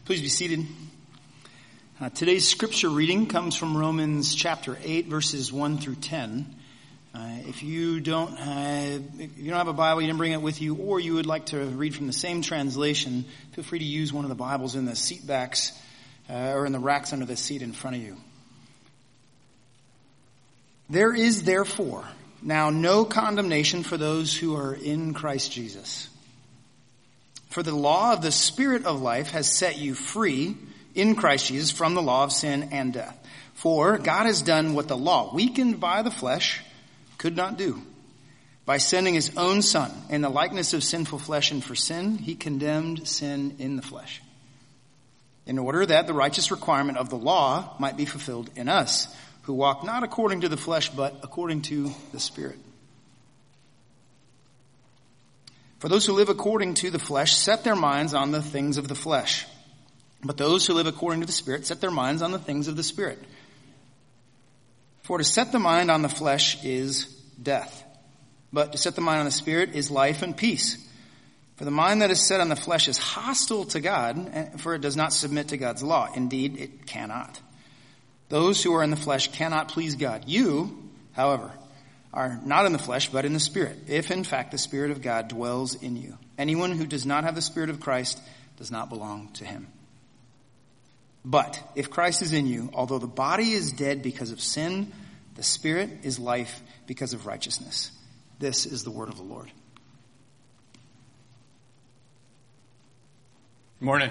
Please be seated. Today's scripture reading comes from Romans chapter 8, verses 1 through 10. If you don't have a Bible, you didn't bring it with you, or you would like to read from the same translation, feel free to use one of the Bibles in the seat backs or in the racks under the seat in front of you. There is therefore now no condemnation for those who are in Christ Jesus. For the law of the Spirit of life has set you free in Christ Jesus from the law of sin and death. For God has done what the law, weakened by the flesh, could not do. By sending his own Son in the likeness of sinful flesh, and for sin, he condemned sin in the flesh, in order that the righteous requirement of the law might be fulfilled in us, who walk not according to the flesh, but according to the Spirit. For those who live according to the flesh set their minds on the things of the flesh. But those who live according to the Spirit set their minds on the things of the Spirit. For to set the mind on the flesh is death, but to set the mind on the Spirit is life and peace. For the mind that is set on the flesh is hostile to God, for it does not submit to God's law. Indeed, it cannot. Those who are in the flesh cannot please God. You, however, are not in the flesh, but in the Spirit, if in fact the Spirit of God dwells in you. Anyone who does not have the Spirit of Christ does not belong to him. But if Christ is in you, although the body is dead because of sin, the Spirit is life because of righteousness. This is the word of the Lord. Morning.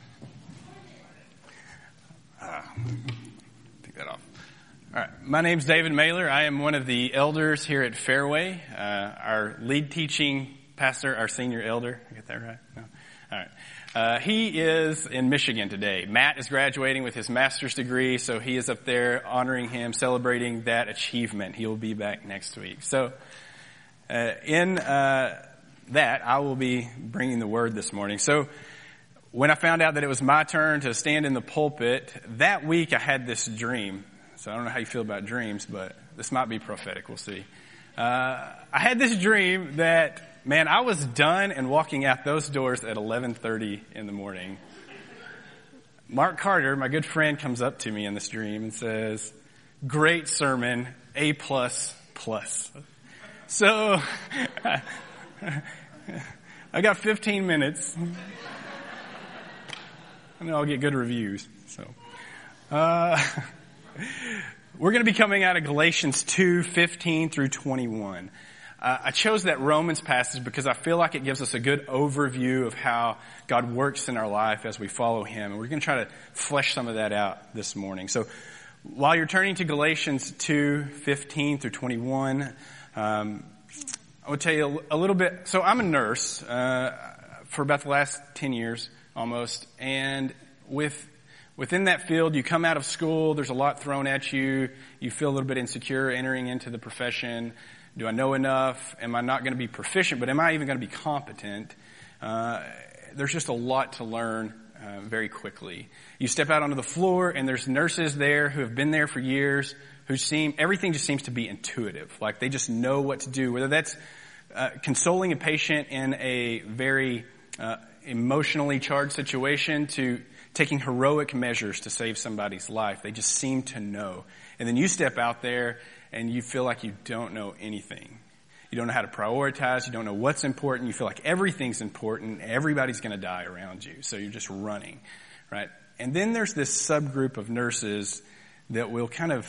Take that off. All right. My name's David Mailer. I am one of the elders here at Fairway. Our lead teaching pastor, our senior elder. I get that right? No? All right. He is in Michigan today. Matt is graduating with his master's degree, so he is up there honoring him, celebrating that achievement. He will be back next week. So in that, I will be bringing the word this morning. So when I found out that it was my turn to stand in the pulpit, that week I had this dream. So I don't know how you feel about dreams, but this might be prophetic. We'll see. I had this dream that, man, I was done and walking out those doors at 11:30 in the morning. Mark Carter, my good friend, comes up to me in this dream and says, "Great sermon, A++." So I got 15 minutes. I know I'll get good reviews. So we're going to be coming out of Galatians 2:15 through 21. I chose that Romans passage because I feel like it gives us a good overview of how God works in our life as we follow him. And we're going to try to flesh some of that out this morning. So while you're turning to Galatians 2:15 through 21, I will tell you a little bit. So I'm a nurse for about the last 10 years almost. And within that field, you come out of school, there's a lot thrown at you. You feel a little bit insecure entering into the profession. Do I know enough? Am I not going to be proficient, but am I even going to be competent? There's just a lot to learn very quickly. You step out onto the floor, and there's nurses there who have been there for years, everything just seems to be intuitive. Like they just know what to do, whether that's consoling a patient in a very emotionally charged situation to taking heroic measures to save somebody's life. They just seem to know. And then you step out there and you feel like you don't know anything. You don't know how to prioritize. You don't know what's important. You feel like everything's important. Everybody's going to die around you. So you're just running, right? And then there's this subgroup of nurses that will kind of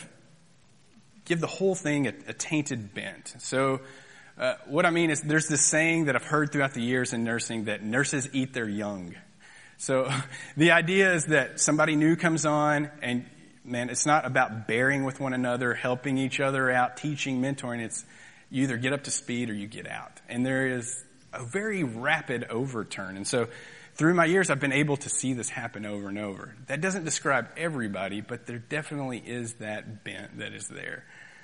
give the whole thing a tainted bent. So what I mean is there's this saying that I've heard throughout the years in nursing that nurses eat their young. So the idea is that somebody new comes on and, man, it's not about bearing with one another, helping each other out, teaching, mentoring. It's you either get up to speed or you get out. And there is a very rapid overturn. And so through my years, I've been able to see this happen over and over. That doesn't describe everybody, but there definitely is that bent that is there.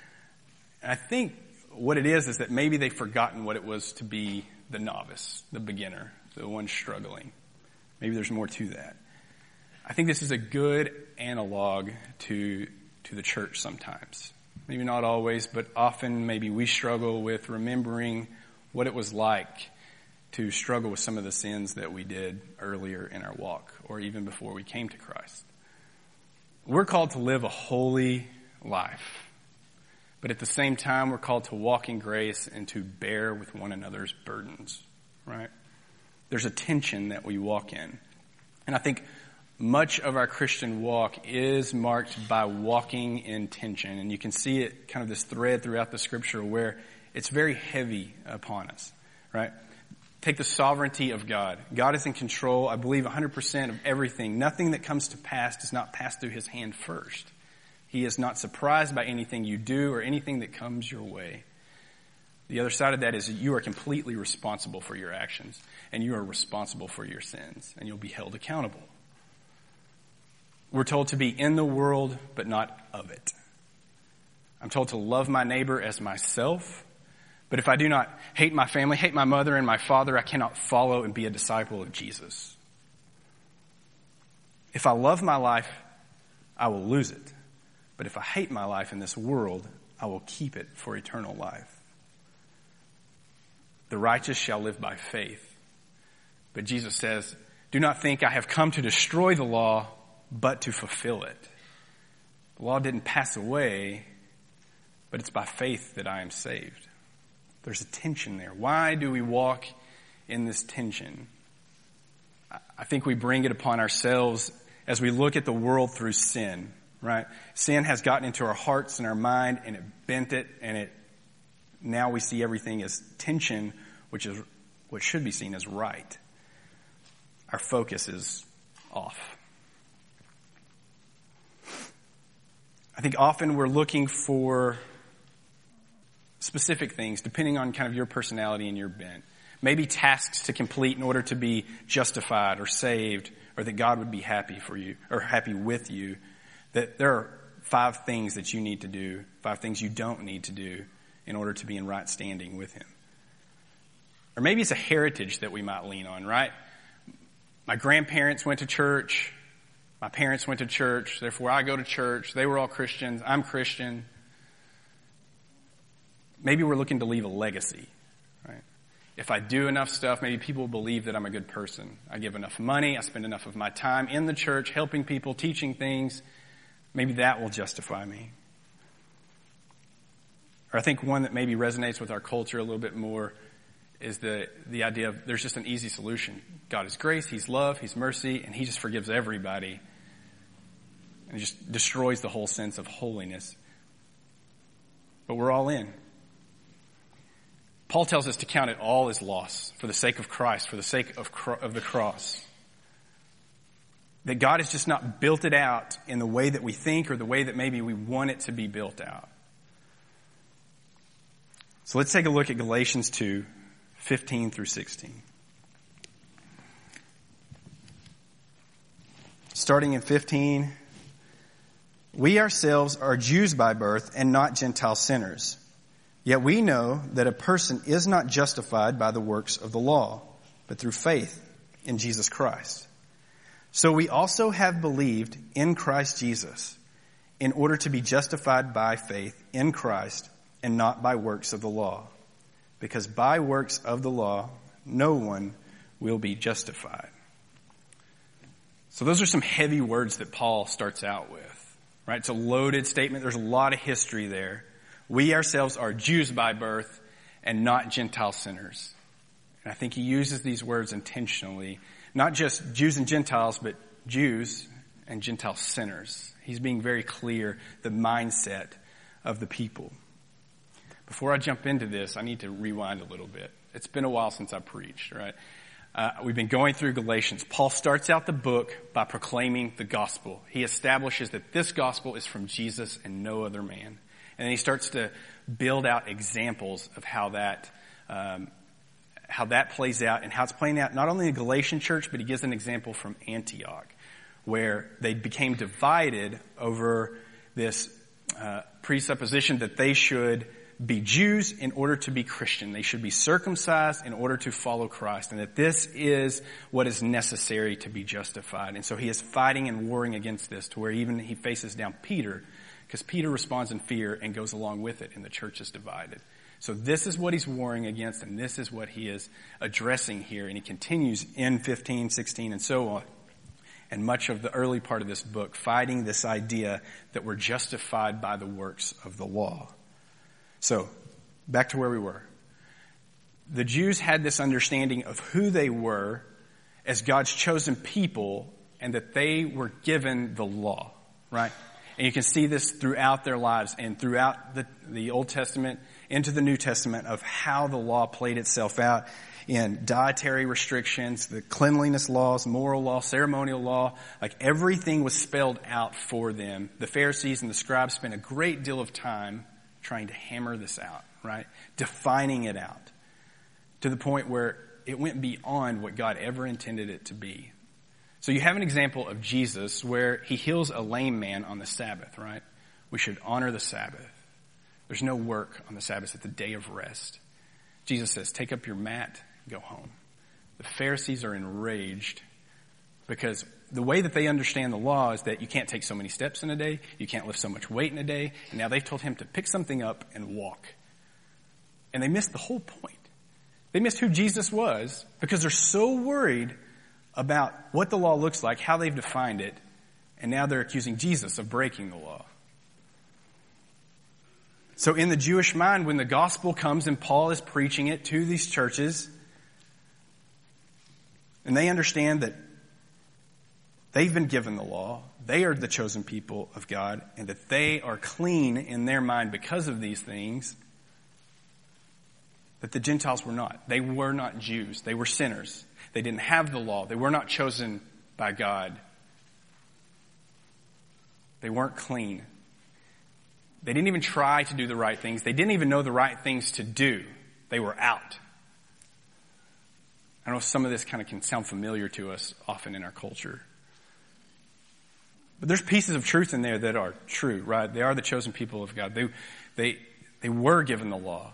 And I think what it is that maybe they've forgotten what it was to be the novice, the beginner, the one struggling. Maybe there's more to that. I think this is a good analog to the church sometimes. Maybe not always, but often maybe we struggle with remembering what it was like to struggle with some of the sins that we did earlier in our walk, or even before we came to Christ. We're called to live a holy life. But at the same time, we're called to walk in grace and to bear with one another's burdens, right? There's a tension that we walk in. And I think much of our Christian walk is marked by walking in tension. And you can see it kind of this thread throughout the scripture where it's very heavy upon us, right? Take the sovereignty of God. God is in control, I believe, 100% of everything. Nothing that comes to pass does not pass through his hand first. He is not surprised by anything you do or anything that comes your way. The other side of that is you are completely responsible for your actions, and you are responsible for your sins, and you'll be held accountable. We're told to be in the world, but not of it. I'm told to love my neighbor as myself, but if I do not hate my family, hate my mother and my father, I cannot follow and be a disciple of Jesus. If I love my life, I will lose it. But if I hate my life in this world, I will keep it for eternal life. The righteous shall live by faith. But Jesus says, do not think I have come to destroy the law, but to fulfill it. The law didn't pass away, but it's by faith that I am saved. There's a tension there. Why do we walk in this tension? I think we bring it upon ourselves as we look at the world through sin, right? Sin has gotten into our hearts and our mind, and it bent it, and now we see everything as tension, which is what should be seen as right. Our focus is off. I think often we're looking for specific things, depending on kind of your personality and your bent. Maybe tasks to complete in order to be justified or saved, or that God would be happy for you, or happy with you. That there are 5 things that you need to do, 5 things you don't need to do in order to be in right standing with him. Or maybe it's a heritage that we might lean on, right? My grandparents went to church. My parents went to church. Therefore, I go to church. They were all Christians. I'm Christian. Maybe we're looking to leave a legacy, right? If I do enough stuff, maybe people will believe that I'm a good person. I give enough money. I spend enough of my time in the church, helping people, teaching things. Maybe that will justify me. Or I think one that maybe resonates with our culture a little bit more is the idea of there's just an easy solution. God is grace, he's love, he's mercy, and he just forgives everybody. And it just destroys the whole sense of holiness. But we're all in. Paul tells us to count it all as loss for the sake of Christ, for the sake of the cross. That God has just not built it out in the way that we think or the way that maybe we want it to be built out. So let's take a look at Galatians 2, 15 through 16. Starting in 15, we ourselves are Jews by birth and not Gentile sinners. Yet we know that a person is not justified by the works of the law, but through faith in Jesus Christ. So we also have believed in Christ Jesus in order to be justified by faith in Christ and not by works of the law. Because by works of the law, no one will be justified. So those are some heavy words that Paul starts out with, right? It's a loaded statement. There's a lot of history there. We ourselves are Jews by birth and not Gentile sinners. And I think he uses these words intentionally. Not just Jews and Gentiles, but Jews and Gentile sinners. He's being very clear, the mindset of the people. Before I jump into this, I need to rewind a little bit. It's been a while since I preached, right? We've been going through Galatians. Paul starts out the book by proclaiming the gospel. He establishes that this gospel is from Jesus and no other man. And then he starts to build out examples of how that plays out and how it's playing out not only in the Galatian church, but he gives an example from Antioch, where they became divided over this presupposition that they should be Jews in order to be Christian. They should be circumcised in order to follow Christ, and that this is what is necessary to be justified. And so he is fighting and warring against this to where even he faces down Peter, because Peter responds in fear and goes along with it, and the church is divided. So this is what he's warring against, and this is what he is addressing here. And he continues in 15, 16, and so on. And much of the early part of this book, fighting this idea that we're justified by the works of the law. So, back to where we were. The Jews had this understanding of who they were as God's chosen people, and that they were given the law, right? And you can see this throughout their lives and throughout the Old Testament into the New Testament of how the law played itself out in dietary restrictions, the cleanliness laws, moral law, ceremonial law. Like everything was spelled out for them. The Pharisees and the scribes spent a great deal of time trying to hammer this out, right? Defining it out to the point where it went beyond what God ever intended it to be. So you have an example of Jesus where he heals a lame man on the Sabbath, right? We should honor the Sabbath. There's no work on the Sabbath. It's a day of rest. Jesus says, take up your mat, go home. The Pharisees are enraged because the way that they understand the law is that you can't take so many steps in a day, you can't lift so much weight in a day, and now they've told him to pick something up and walk. And they missed the whole point. They missed who Jesus was because they're so worried about what the law looks like, how they've defined it, and now they're accusing Jesus of breaking the law. So in the Jewish mind, when the gospel comes and Paul is preaching it to these churches, and they understand that they've been given the law, they are the chosen people of God, and that they are clean in their mind because of these things, that the Gentiles were not. They were not Jews. They were sinners. They didn't have the law. They were not chosen by God. They weren't clean. They didn't even try to do the right things. They didn't even know the right things to do. They were out. I know some of this kind of can sound familiar to us often in our culture. But there's pieces of truth in there that are true, right? They are the chosen people of God. They were given the law.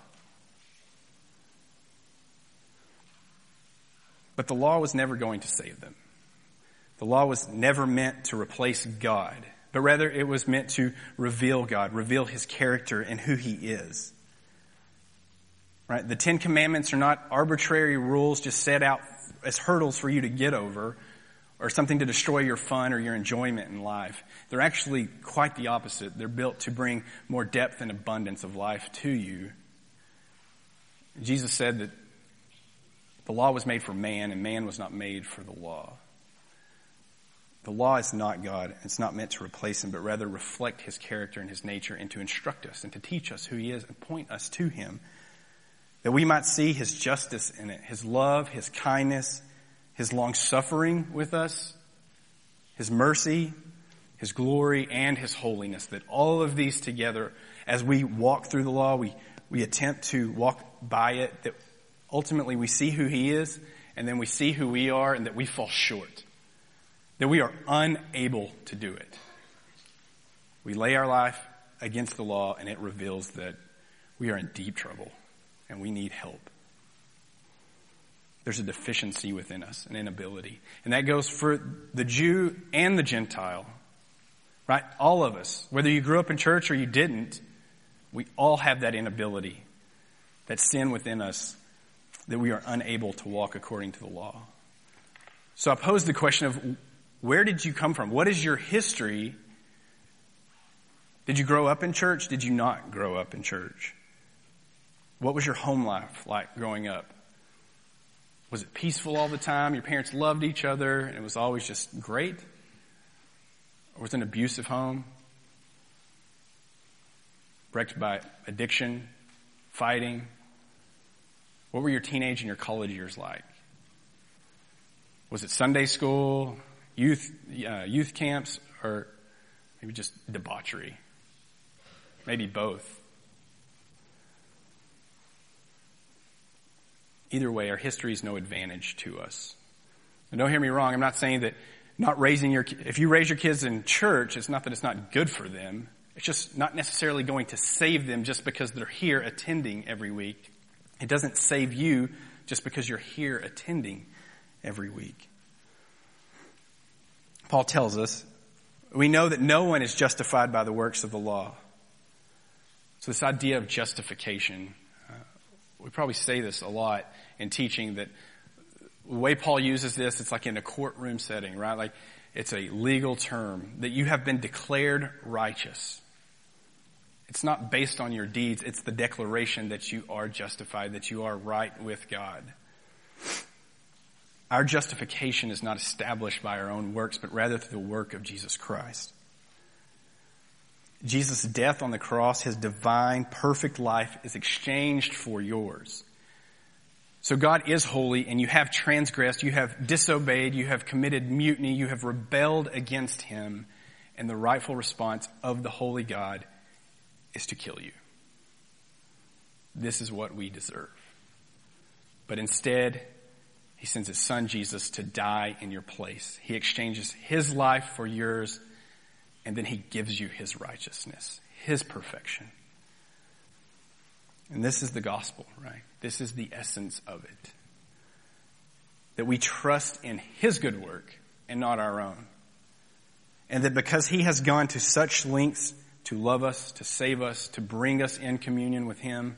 But the law was never going to save them. The law was never meant to replace God, but rather it was meant to reveal God, reveal his character and who he is. Right? The 10 Commandments are not arbitrary rules just set out as hurdles for you to get over or something to destroy your fun or your enjoyment in life. They're actually quite the opposite. They're built to bring more depth and abundance of life to you. Jesus said that the law was made for man, and man was not made for the law. The law is not God. It's not meant to replace him, but rather reflect his character and his nature and to instruct us and to teach us who he is and point us to him, that we might see his justice in it, his love, his kindness, his long-suffering with us, his mercy, his glory, and his holiness, that all of these together, as we walk through the law, we attempt to walk by it, that ultimately we see who he is, and then we see who we are, and that we fall short. That we are unable to do it. We lay our life against the law, and it reveals that we are in deep trouble, and we need help. There's a deficiency within us, an inability. And that goes for the Jew and the Gentile. Right? All of us. Whether you grew up in church or you didn't, we all have that inability, that sin within us, that we are unable to walk according to the law. So I pose the question of, where did you come from? What is your history? Did you grow up in church? Did you not grow up in church? What was your home life like growing up? Was it peaceful all the time? Your parents loved each other and it was always just great? Or was it an abusive home? Wrecked by addiction, fighting? What were your teenage and your college years like? Was it Sunday school, youth camps, or maybe just debauchery? Maybe both. Either way, our history is no advantage to us. And don't hear me wrong, I'm not saying that if you raise your kids in church, it's not that it's not good for them. It's just not necessarily going to save them just because they're here attending every week. It doesn't save you just because you're here attending every week. Paul tells us, we know that no one is justified by the works of the law. So this idea of justification, we probably say this a lot in teaching, that the way Paul uses this, it's like in a courtroom setting, right? Like it's a legal term, that you have been declared righteous. It's not based on your deeds. It's the declaration that you are justified, that you are right with God. Our justification is not established by our own works, but rather through the work of Jesus Christ. Jesus' death on the cross, his divine, perfect life is exchanged for yours. So God is holy, and you have transgressed, you have disobeyed, you have committed mutiny, you have rebelled against him, and the rightful response of the holy God is to kill you. This is what we deserve. But instead, he sends his son Jesus to die in your place. He exchanges his life for yours, and then he gives you his righteousness, his perfection. And this is the gospel, right? This is the essence of it. That we trust in his good work and not our own. And that because he has gone to such lengths to love us, to save us, to bring us in communion with him,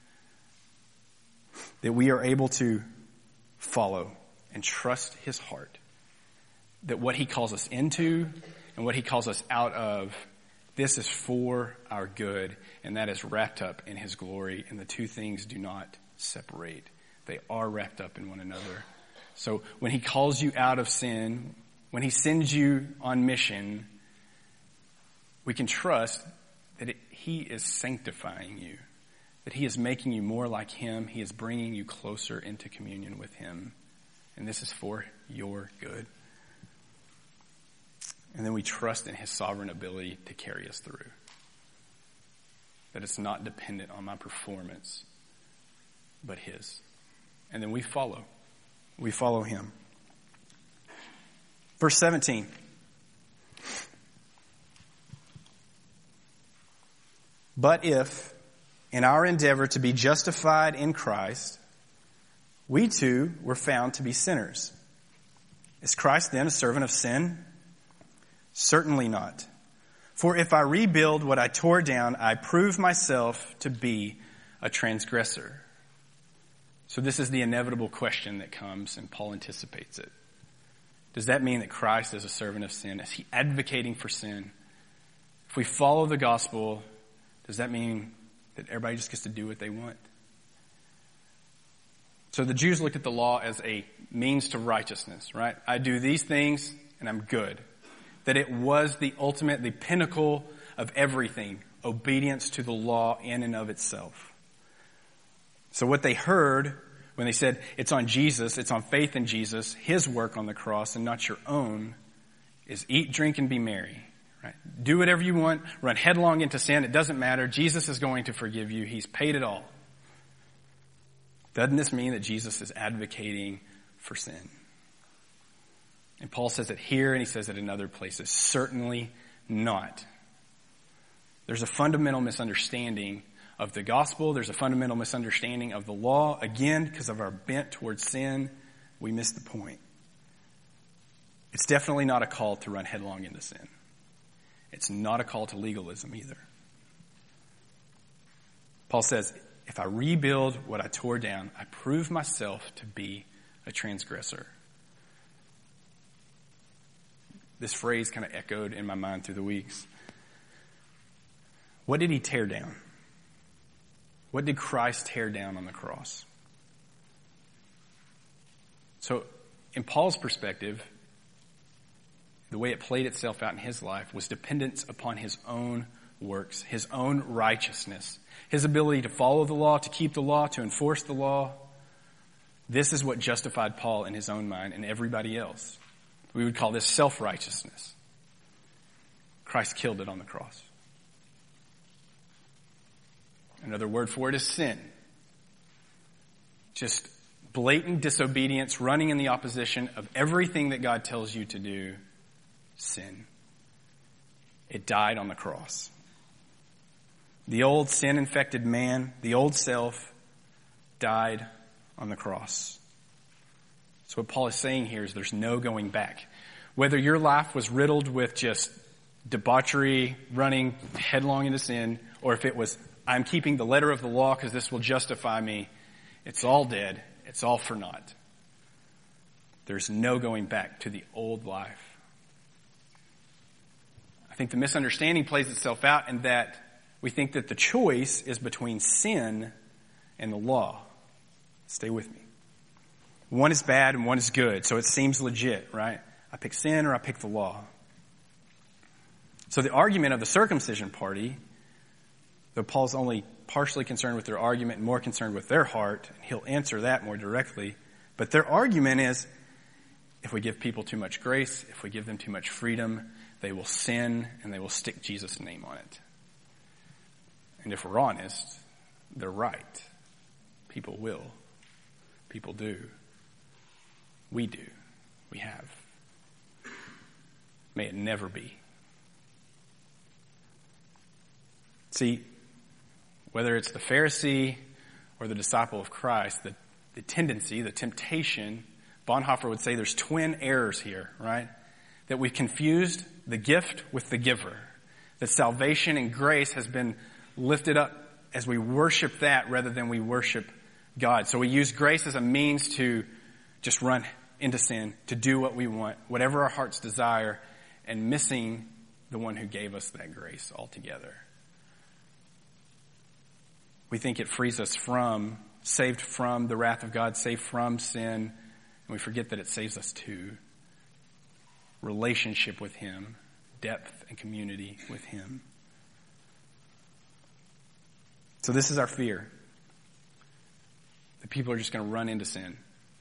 that we are able to follow and trust his heart. That what he calls us into and what he calls us out of, this is for our good, and that is wrapped up in his glory, and the two things do not separate. They are wrapped up in one another. So when he calls you out of sin, when he sends you on mission, we can trust that he is sanctifying you, that he is making you more like him. He is bringing you closer into communion with him. And this is for your good. And then we trust in his sovereign ability to carry us through. That it's not dependent on my performance, but his. And then we follow. We follow him. Verse 17. But if, in our endeavor to be justified in Christ, we too were found to be sinners, is Christ then a servant of sin? Certainly not. For if I rebuild what I tore down, I prove myself to be a transgressor. So this is the inevitable question that comes, and Paul anticipates it. Does that mean that Christ is a servant of sin? Is he advocating for sin? If we follow the gospel, does that mean that everybody just gets to do what they want? So the Jews looked at the law as a means to righteousness, right? I do these things and I'm good. That it was the ultimate, the pinnacle of everything, obedience to the law in and of itself. So what they heard when they said it's on Jesus, it's on faith in Jesus, his work on the cross and not your own, is eat, drink, and be merry. Right? Do whatever you want, run headlong into sin, it doesn't matter. Jesus is going to forgive you. He's paid it all. Doesn't this mean that Jesus is advocating for sin? And Paul says it here and he says it in other places. Certainly not. There's a fundamental misunderstanding of the gospel. There's a fundamental misunderstanding of the law. Again, because of our bent towards sin, we miss the point. It's definitely not a call to run headlong into sin. It's not a call to legalism either. Paul says, if I rebuild what I tore down, I prove myself to be a transgressor. This phrase kind of echoed in my mind through the weeks. What did he tear down? What did Christ tear down on the cross? So, in Paul's perspective, the way it played itself out in his life was dependence upon his own works, his own righteousness, his ability to follow the law, to keep the law, to enforce the law. This is what justified Paul in his own mind and everybody else. We would call this self-righteousness. Christ killed it on the cross. Another word for it is sin. Just blatant disobedience, running in the opposition of everything that God tells you to do. Sin. It died on the cross. The old sin-infected man, the old self, died on the cross. So what Paul is saying here is there's no going back. Whether your life was riddled with just debauchery, running headlong into sin, or if it was, I'm keeping the letter of the law because this will justify me, It's all dead. It's all for naught. There's no going back to the old life. I think the misunderstanding plays itself out in that we think that the choice is between sin and the law. Stay with me. One is bad and one is good, so it seems legit, right? I pick sin or I pick the law. So the argument of the circumcision party, though Paul's only partially concerned with their argument and more concerned with their heart, and he'll answer that more directly, but their argument is, if we give people too much grace, if we give them too much freedom, they will sin and they will stick Jesus' name on it. And if we're honest, they're right. People will. People do. We do. We have. May it never be. See, whether it's the Pharisee or the disciple of Christ, the tendency, the temptation, Bonhoeffer would say there's twin errors here, right? That we've confused the gift with the giver. That salvation and grace has been lifted up as we worship that rather than we worship God. So we use grace as a means to just run into sin, to do what we want, whatever our hearts desire, and missing the one who gave us that grace altogether. We think it frees us from, saved from the wrath of God, saved from sin, and we forget that it saves us too. Relationship with Him, depth and community with Him. So this is our fear. That people are just going to run into sin.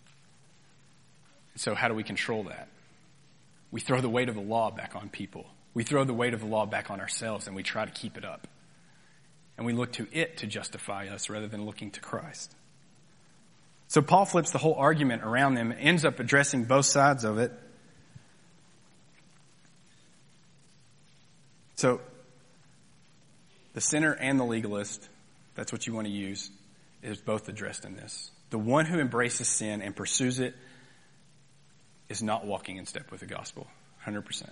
So how do we control that? We throw the weight of the law back on people. We throw the weight of the law back on ourselves and we try to keep it up. And we look to it to justify us rather than looking to Christ. So Paul flips the whole argument around them and ends up addressing both sides of it. So the sinner and the legalist, that's what you want to use, is both addressed in this. The one who embraces sin and pursues it is not walking in step with the gospel, 100%.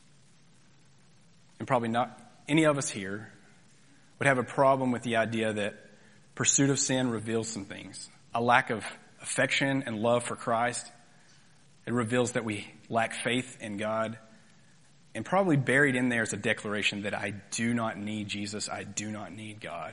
And probably not any of us here would have a problem with the idea that pursuit of sin reveals some things. A lack of affection and love for Christ. It reveals that we lack faith in God. And probably buried in there is a declaration that I do not need Jesus, I do not need God.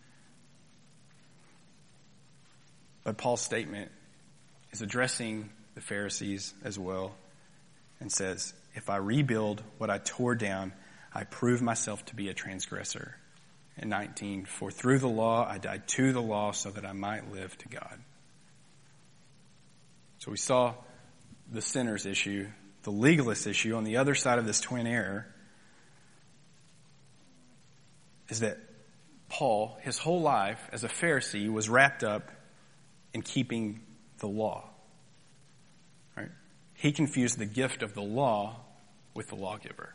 But Paul's statement is addressing the Pharisees as well and says, if I rebuild what I tore down, I prove myself to be a transgressor. In 19, for through the law I died to the law so that I might live to God. So we saw the sinner's issue, the legalist issue on the other side of this twin error is that Paul, his whole life as a Pharisee, was wrapped up in keeping the law. Right? He confused the gift of the law with the lawgiver.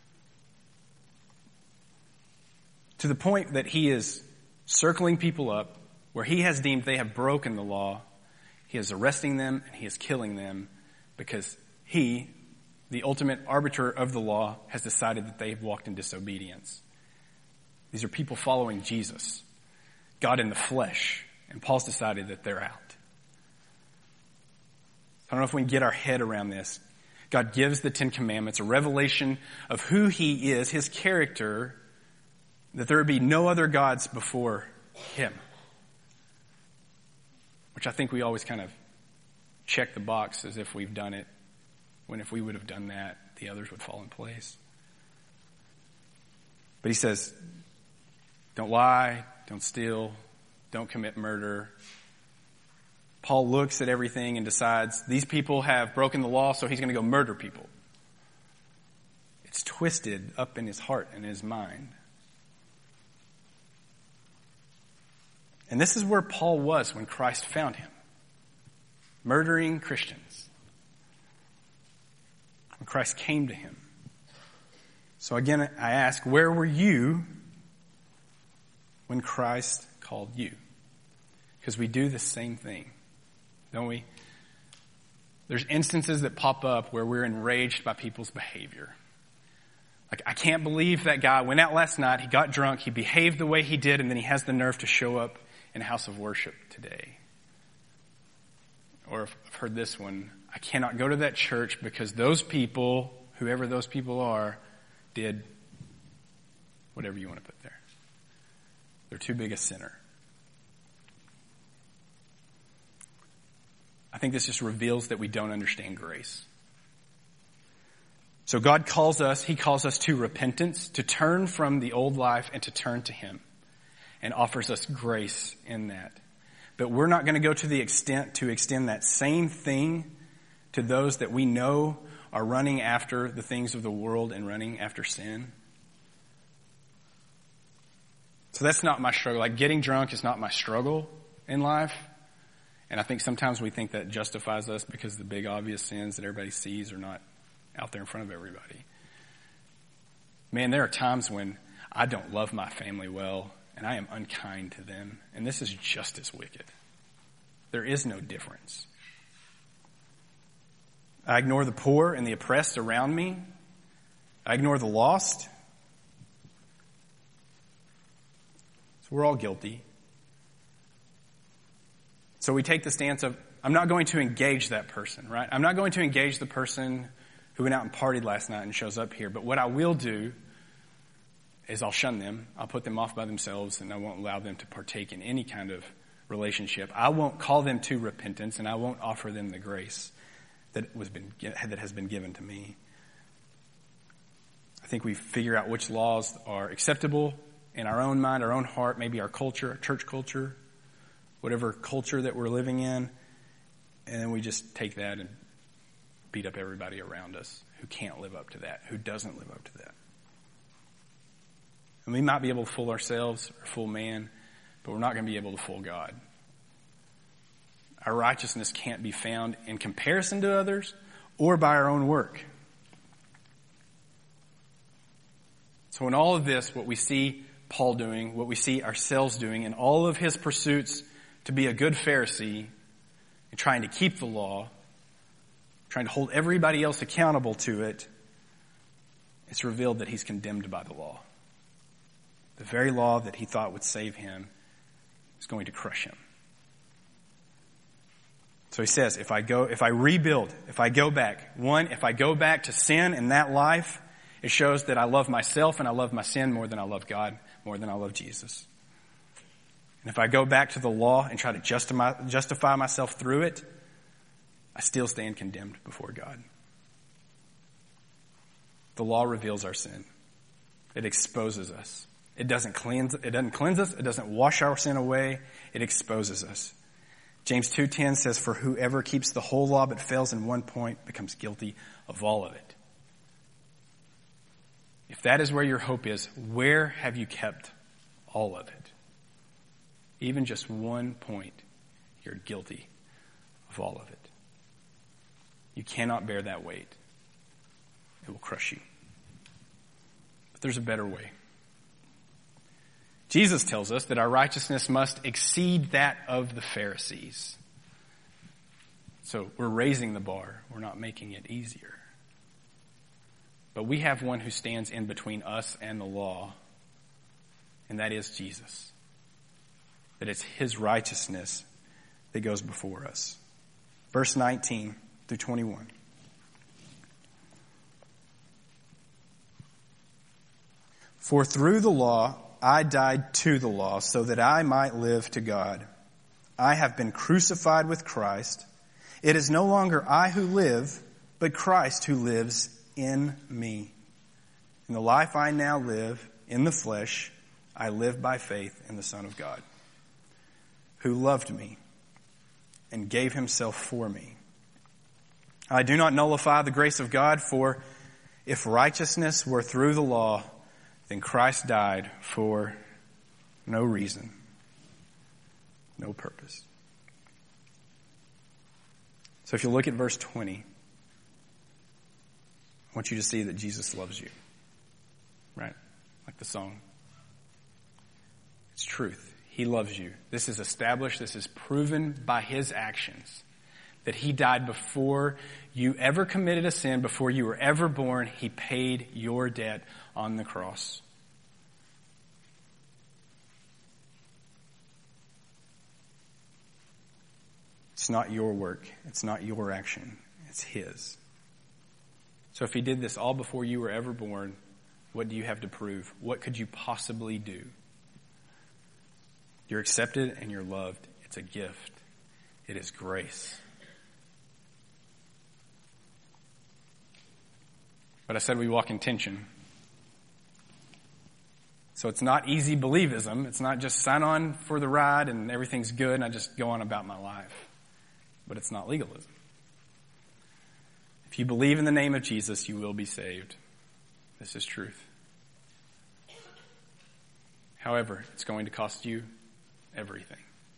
To the point that he is circling people up where he has deemed they have broken the law. He is arresting them and he is killing them because he, the ultimate arbiter of the law, has decided that they have walked in disobedience. These are people following Jesus, God in the flesh, and Paul's decided that they're out. I don't know if we can get our head around this. God gives the Ten Commandments, a revelation of who He is, His character, that there would be no other gods before Him. Which I think we always kind of check the box as if we've done it, when if we would have done that, the others would fall in place. But He says, don't lie, don't steal, don't commit murder. Paul looks at everything and decides these people have broken the law, so he's going to go murder people. It's twisted up in his heart and his mind. And this is where Paul was when Christ found him. Murdering Christians. When Christ came to him. So again, I ask, where were you when Christ called you? Because we do the same thing, don't we? There's instances that pop up where we're enraged by people's behavior. Like, I can't believe that guy went out last night, he got drunk, he behaved the way he did, and then he has the nerve to show up in a house of worship today. or I've heard this one, I cannot go to that church because those people, whoever those people are, did whatever you want to put there. They're too big a sinner. I think this just reveals that we don't understand grace. So God calls us, He calls us to repentance, to turn from the old life and to turn to Him, and offers us grace in that. But we're not going to go to the extent to extend that same thing to those that we know are running after the things of the world and running after sin. So that's not my struggle. Like, getting drunk is not my struggle in life. And I think sometimes we think that justifies us because the big obvious sins that everybody sees are not out there in front of everybody. Man, there are times when I don't love my family well and I am unkind to them. And this is just as wicked. There is no difference. I ignore the poor and the oppressed around me. I ignore the lost. So we're all guilty. So we take the stance of, I'm not going to engage that person, right? I'm not going to engage the person who went out and partied last night and shows up here. But what I will do is I'll shun them. I'll put them off by themselves, and I won't allow them to partake in any kind of relationship. I won't call them to repentance, and I won't offer them the grace that has been given to me. I think we figure out which laws are acceptable in our own mind, our own heart, maybe our culture, our church culture, whatever culture that we're living in, and then we just take that and beat up everybody around us who can't live up to that, who doesn't live up to that. And we might be able to fool ourselves or fool man, but we're not going to be able to fool God. Our righteousness can't be found in comparison to others or by our own work. So in all of this, what we see Paul doing, what we see ourselves doing in all of his pursuits to be a good Pharisee and trying to keep the law, trying to hold everybody else accountable to it, it's revealed that he's condemned by the law. The very law that he thought would save him is going to crush him. So he says, if I rebuild, if I go back, if I go back to sin in that life, it shows that I love myself and I love my sin more than I love God, more than I love Jesus. And if I go back to the law and try to justify myself through it, I still stand condemned before God. The law reveals our sin. It exposes us. It doesn't cleanse us. It doesn't wash our sin away. It exposes us. James 2:10 says, for whoever keeps the whole law but fails in one point becomes guilty of all of it. If that is where your hope is, where have you kept all of it? Even just 1 point, you're guilty of all of it. You cannot bear that weight. It will crush you. But there's a better way. Jesus tells us that our righteousness must exceed that of the Pharisees. So we're raising the bar. We're not making it easier. But we have one who stands in between us and the law, and that is Jesus. That it's his righteousness that goes before us. Verse 19 through 21. For through the law I died to the law so that I might live to God. I have been crucified with Christ. It is no longer I who live, but Christ who lives in me. In the life I now live in the flesh, I live by faith in the Son of God, who loved me and gave himself for me. I do not nullify the grace of God, for if righteousness were through the law, then Christ died for no reason, no purpose. So if you look at verse 20, I want you to see that Jesus loves you. Right? Like the song. It's truth. He loves you. This is established. This is proven by his actions. That he died before you ever committed a sin, before you were ever born. He paid your debt on the cross. It's not your work. It's not your action. It's his. So if he did this all before you were ever born, what do you have to prove? What could you possibly do? You're accepted and you're loved. It's a gift. It is grace. But I said we walk in tension. So it's not easy believism. It's not just sign on for the ride and everything's good and I just go on about my life. But it's not legalism. If you believe in the name of Jesus, you will be saved. This is truth. However, it's going to cost you everything.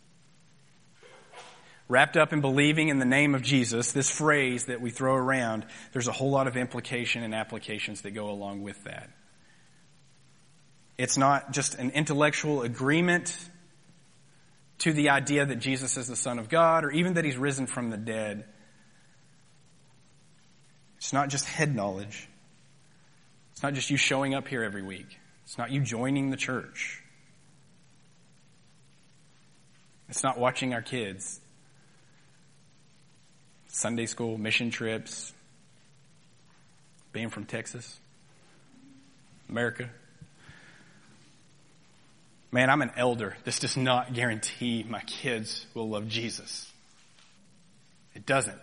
Wrapped up in believing in the name of Jesus, this phrase that we throw around, there's a whole lot of implication and applications that go along with that. It's not just an intellectual agreement to the idea that Jesus is the Son of God or even that he's risen from the dead. It's not just head knowledge. It's not just you showing up here every week. It's not you joining the church. It's not watching our kids. Sunday school, mission trips, being from Texas, America. Man, I'm an elder. This does not guarantee my kids will love Jesus. It doesn't.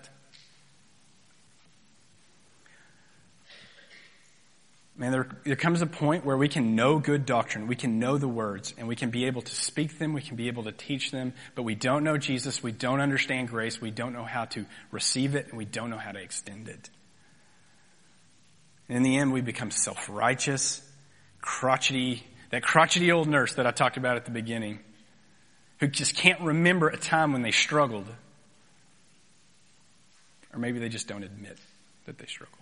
Man, there comes a point where we can know good doctrine. We can know the words and we can be able to speak them. We can be able to teach them, but we don't know Jesus. We don't understand grace. We don't know how to receive it and we don't know how to extend it. And in the end, we become self-righteous, crotchety, that crotchety old nurse that I talked about at the beginning, who just can't remember a time when they struggled. Or maybe they just don't admit that they struggle.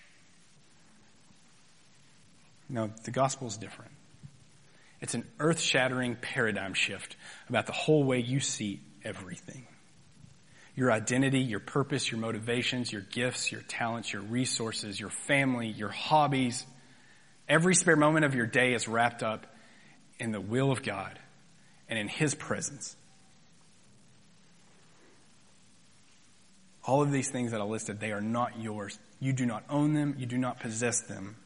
No, the gospel is different. It's an earth-shattering paradigm shift about the whole way you see everything. Your identity, your purpose, your motivations, your gifts, your talents, your resources, your family, your hobbies. Every spare moment of your day is wrapped up in the will of God and in his presence. All of these things that I listed, they are not yours. You do not own them. You do not possess them.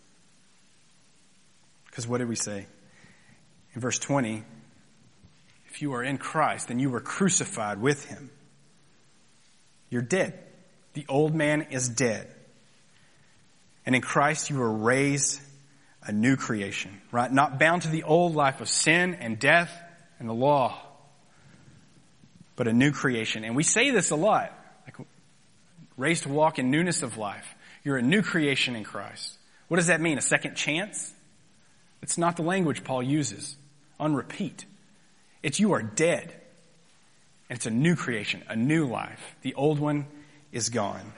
Because what did we say? In verse 20, if you are in Christ, then you were crucified with him. You're dead. The old man is dead. And in Christ you were raised a new creation, right? Not bound to the old life of sin and death and the law, but a new creation. And we say this a lot, like raised to walk in newness of life. You're a new creation in Christ. What does that mean? A second chance? It's not the language Paul uses on repeat. It's you are dead. And it's a new creation, a new life. The old one is gone.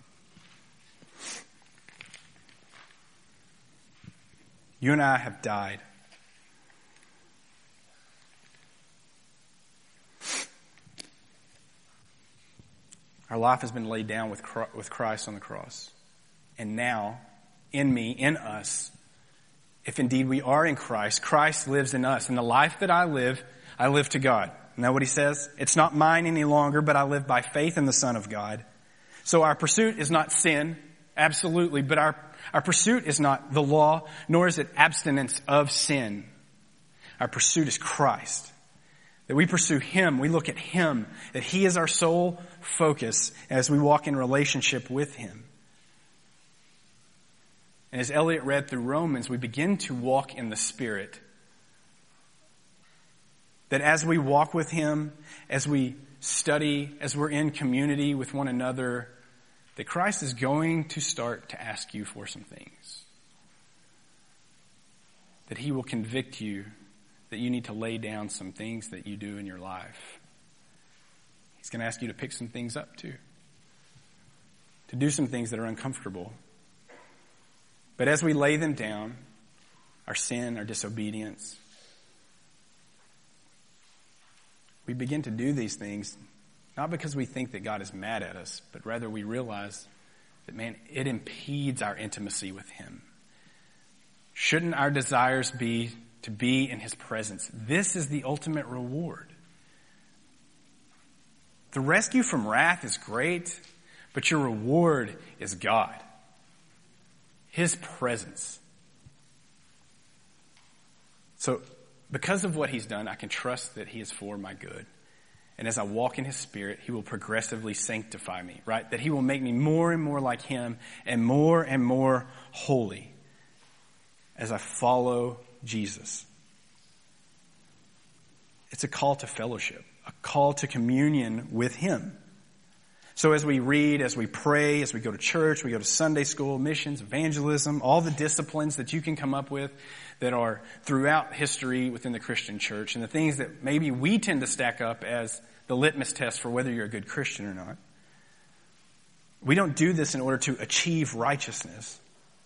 You and I have died. Our life has been laid down with Christ on the cross. And now, in me, in us, if indeed we are in Christ, Christ lives in us. And the life that I live to God. Isn't that what he says? It's not mine any longer, but I live by faith in the Son of God. So our pursuit is not sin, absolutely, but our pursuit is not the law, nor is it abstinence of sin. Our pursuit is Christ. That we pursue him, we look at him, that he is our sole focus as we walk in relationship with him. And as Elliot read through Romans, we begin to walk in the Spirit. That as we walk with him, as we study, as we're in community with one another, that Christ is going to start to ask you for some things. That he will convict you that you need to lay down some things that you do in your life. He's going to ask you to pick some things up too. To do some things that are uncomfortable. But as we lay them down, our sin, our disobedience, we begin to do these things not because we think that God is mad at us, but rather we realize that, man, it impedes our intimacy with him. Shouldn't our desires be to be in his presence? This is the ultimate reward. The rescue from wrath is great, but your reward is God. His presence. So, because of what he's done, I can trust that he is for my good. And as I walk in his Spirit, he will progressively sanctify me, right? That he will make me more and more like him and more holy as I follow Jesus. It's a call to fellowship, a call to communion with him. So as we read, as we pray, as we go to church, we go to Sunday school, missions, evangelism, all the disciplines that you can come up with that are throughout history within the Christian church, and the things that maybe we tend to stack up as the litmus test for whether you're a good Christian or not. We don't do this in order to achieve righteousness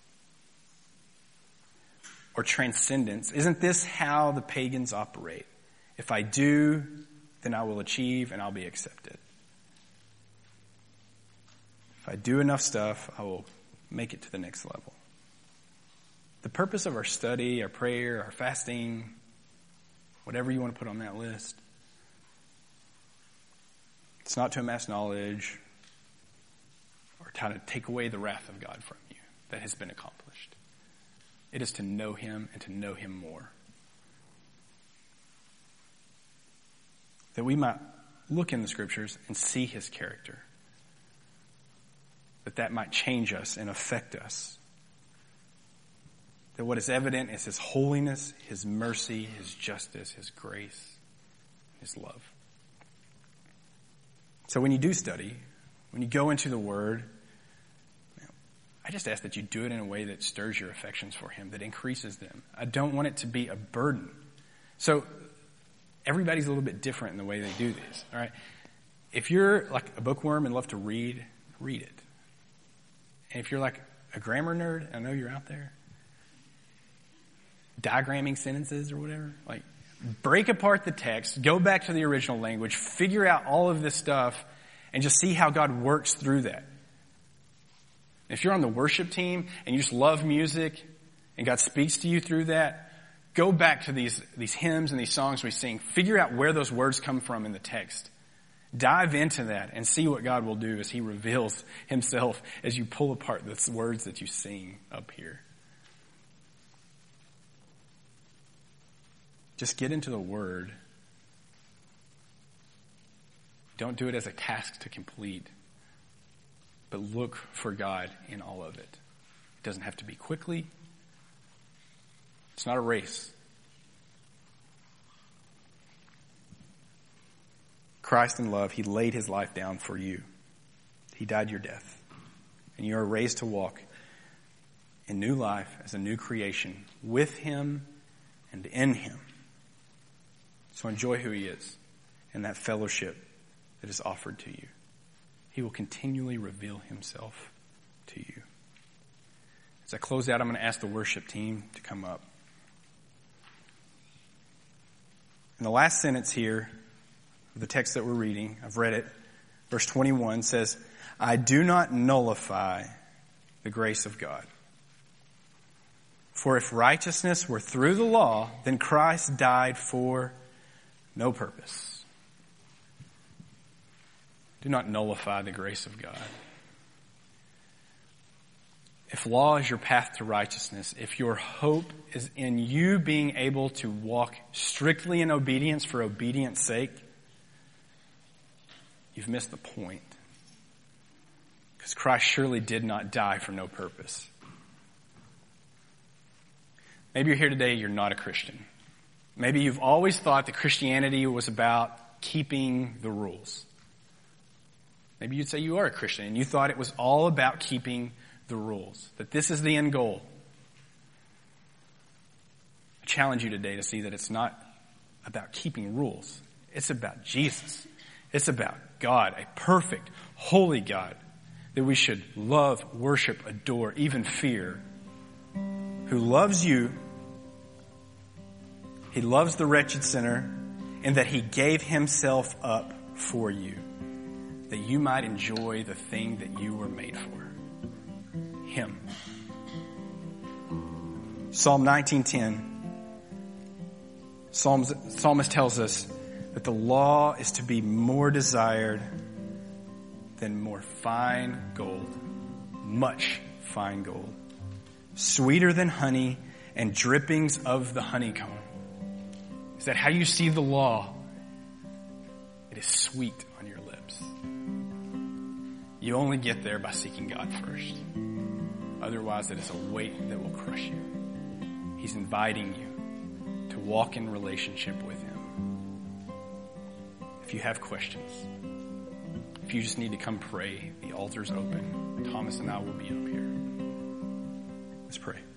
or transcendence. Isn't this how the pagans operate? If I do, then I will achieve and I'll be accepted. If I do enough stuff, I will make it to the next level. The purpose of our study, our prayer, our fasting, whatever you want to put on that list, it's not to amass knowledge or to take away the wrath of God from you that has been accomplished. It is to know him and to know him more. That we might look in the scriptures and see his character. That might change us and affect us. That what is evident is his holiness, his mercy, his justice, his grace, his love. So when you do study, when you go into the Word, I just ask that you do it in a way that stirs your affections for him, that increases them. I don't want it to be a burden. So everybody's a little bit different in the way they do this, all right? If you're like a bookworm and love to read, read it. And if you're like a grammar nerd, I know you're out there, diagramming sentences or whatever, like break apart the text, go back to the original language, figure out all of this stuff, and just see how God works through that. If you're on the worship team and you just love music and God speaks to you through that, go back to these hymns and these songs we sing. Figure out where those words come from in the text. Dive into that and see what God will do as he reveals himself as you pull apart the words that you sing up here. Just get into the Word. Don't do it as a task to complete, but look for God in all of it. It doesn't have to be quickly. It's not a race. Christ in love, he laid his life down for you. He died your death. And you are raised to walk in new life as a new creation with him and in him. So enjoy who he is and that fellowship that is offered to you. He will continually reveal himself to you. As I close out, I'm going to ask the worship team to come up. In the last sentence here, the text that we're reading, I've read it, verse 21 says, I do not nullify the grace of God. For if righteousness were through the law, then Christ died for no purpose. Do not nullify the grace of God. If law is your path to righteousness, if your hope is in you being able to walk strictly in obedience for obedience sake, you've missed the point. Because Christ surely did not die for no purpose. Maybe you're here today, you're not a Christian. Maybe you've always thought that Christianity was about keeping the rules. Maybe you'd say you are a Christian and you thought it was all about keeping the rules, that this is the end goal. I challenge you today to see that it's not about keeping rules. It's about Jesus. It's about God, a perfect, holy God that we should love, worship, adore, even fear, who loves you. He loves the wretched sinner, and that he gave himself up for you, that you might enjoy the thing that you were made for. Him. Psalm 19:10. Psalmist tells us that the law is to be more desired than more fine gold, much fine gold, sweeter than honey and drippings of the honeycomb. Is that how you see the law? It is sweet on your lips. You only get there by seeking God first. Otherwise, it is a weight that will crush you. He's inviting you to walk in relationship with Him. If you have questions, if you just need to come pray, the altar's open. Thomas and I will be up here. Let's pray.